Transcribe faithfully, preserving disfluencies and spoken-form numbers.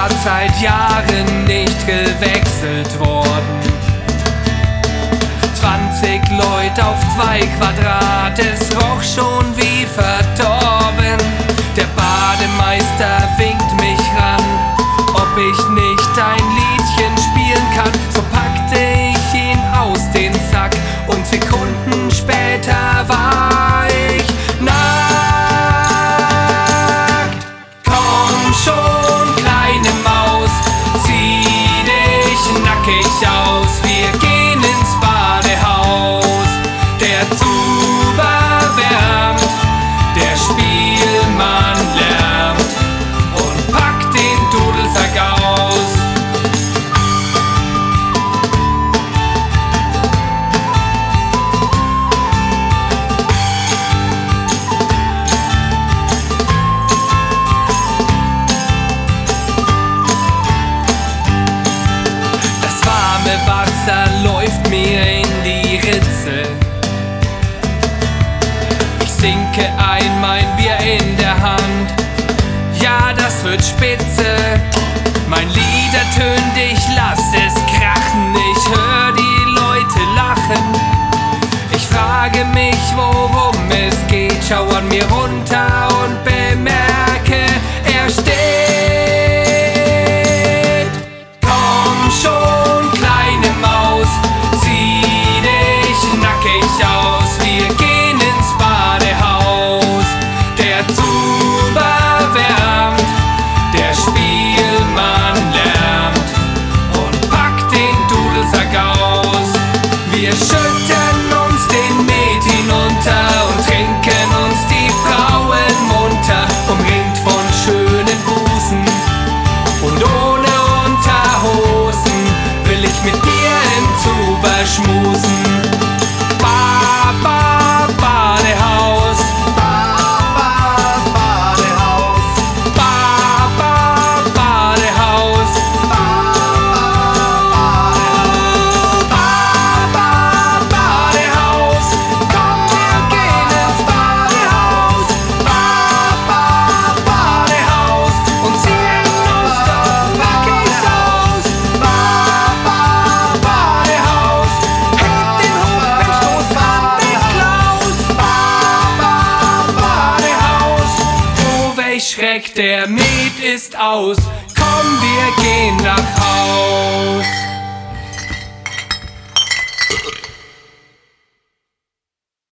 Bad seit Jahren nicht gewechselt worden. zwanzig Leute auf zwei Quadrat, es roch schon wie verdorben. Der Bademeister winkt mich ran, ob ich nicht ein Liedchen spielen kann. So packte ich ihn aus den Sack und Sekunden später war ich nackt. Komm schon, kleine Maus, zieh dich nackig aus, wir gehen ins Badehaus. Der Zuber wärmt, der Spielmann lärmt und packt den Dudelsack aus. Das warme Wasser läuft mir in die Ritze. Ich sinke ein, mein Bier in der Hand. Ja, das wird spitze. Mein Lied ertönt, ich lass es krachen. Ich hör die Leute lachen. Ich frage mich, worum es geht. Schau an mir runter und bemerke, er steht. Komm schon, kleine Maus, zieh dich nackig aus. Wir gehen ins Badehaus. Der Zuber wärmt, der Spielmann lärmt und packt den Dudelsack aus. Wir schütten uns den Met hinunter und trinken uns die Frauen munter, umringt von schönen Busen und ohne Unterhosen will ich mit dir im Zuber schmusen. Ba, ba, Badehaus. Ba, ba, Badehaus. Ba, ba, Badehaus. Ba, ba, Badehaus. Komm, wir gehen ins Badehaus. Ba, ba, Badehaus. Und ziehen uns dort nackig aus. Ba, ba, Badehaus. Hebt den Hut, wenn Stoß an mit Klaus. Ba, ba, Badehaus. Oh, welch Schreck, der Met ist aus. Komm, wir gehen nach Haus.